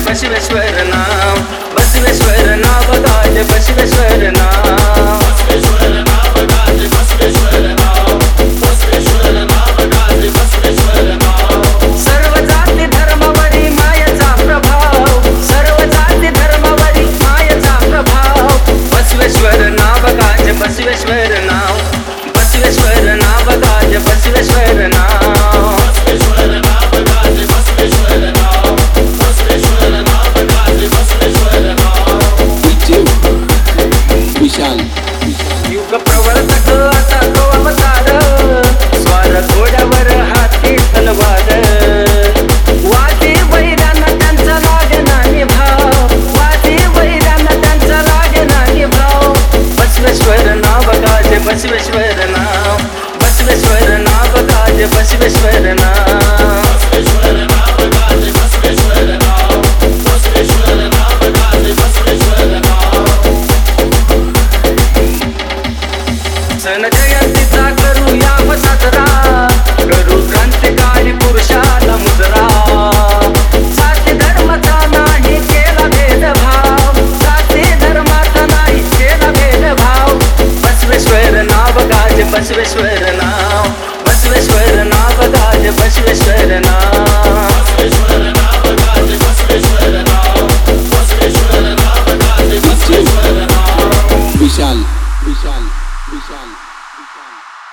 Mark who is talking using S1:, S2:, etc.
S1: बसवेश्वर नाव, बसवेश्वर नाव गाजे बसवेश्वर नाव, बसवेश्वर नाव गाजे बसवेश्वर नाव, बसवेश्वर नाव गाजे बसवेश्वर नाव. सर्व जाती धर्मावरी मायेचा प्रभाव, सर्व जाती धर्मावरी मायेचा प्रभाव. बसवेश्वर नाव गाजे बसवेश्वर नाव, बसवेश्वर नाव गाजे बसवेश्वर नाव, बसवेश्वर नाव गाजे बसवेश्वर नाव, बसवेश्वर नाव गाजे बसवेश्वर नाव.
S2: विशाल
S1: युग प्रवर्तक असा तो अवतार, स्वार घोड्यावर हाती तलवार. वादी वैरांना त्यांचा लागेना निभाव, वादी वैरांना त्यांचा लागेना निभाव. बसवेश्वर नाव गाजे बसवेश्वर नाव, बसवेश्वर नाव गाजे बसवेश्वर नाव, बसवेश्वर नाव गाजे बसवेश्वर नाव, बसवेश्वर नाव गाजे बसवेश्वर नाव. सन जयंतीचा करूया साजरा, करू क्रांतिकारी पुरुषाला मुजरा. जाती धर्माचा नाही केला भेदभाव, जाती धर्माचा नाही केला भेदभाव. बसवेश्वर नाव गाजे बसवेश्वर नाव, बसवेश्वर नाव गाजे बसवेश्वर नाव, बसवेश्वर नाव गाजे बसवेश्वर नाव, बसवेश्वर नाव गाजे बसवेश्वर नाव.
S2: विशाल विशाल विशाल